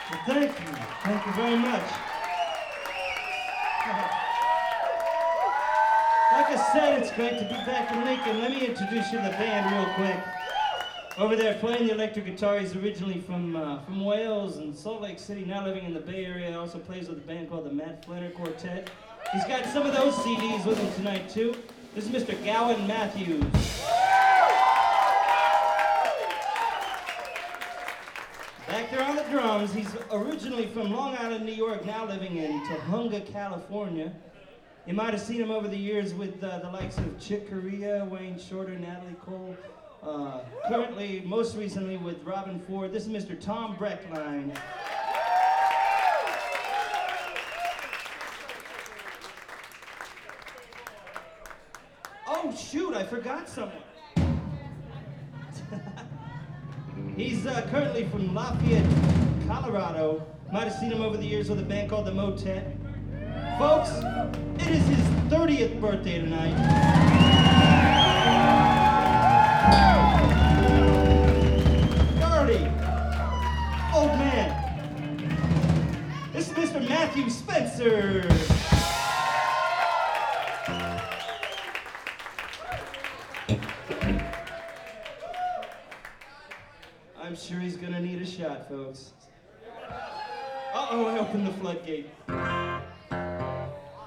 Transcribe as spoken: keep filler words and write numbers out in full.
Well, thank you. Thank you very much. Like I said, it's great to be back in Lincoln. Let me introduce you to the band real quick. Over there playing the electric guitar, he's originally from uh, from Wales and Salt Lake City, now living in the Bay Area. Also plays with a band called the Matt Flanner Quartet. He's got some of those C Ds with him tonight too. This is Mister Gowan Matthews. Back there on the drums, he's originally from Long Island, New York, now living in Tahunga, California. You might have seen him over the years with uh, the likes of Chick Corea, Wayne Shorter, Natalie Cole. Uh, currently, most recently with Robin Ford. This is Mister Tom Breckline. Oh shoot, I forgot someone. He's uh, currently from Lafayette, Colorado. Might have seen him over the years with a band called the Motet. Folks, it is his thirtieth birthday tonight. thirty! Old man. This is Mister Matthew Spencer. I'm sure he's gonna need a shot, folks. Uh-oh, I opened the floodgate.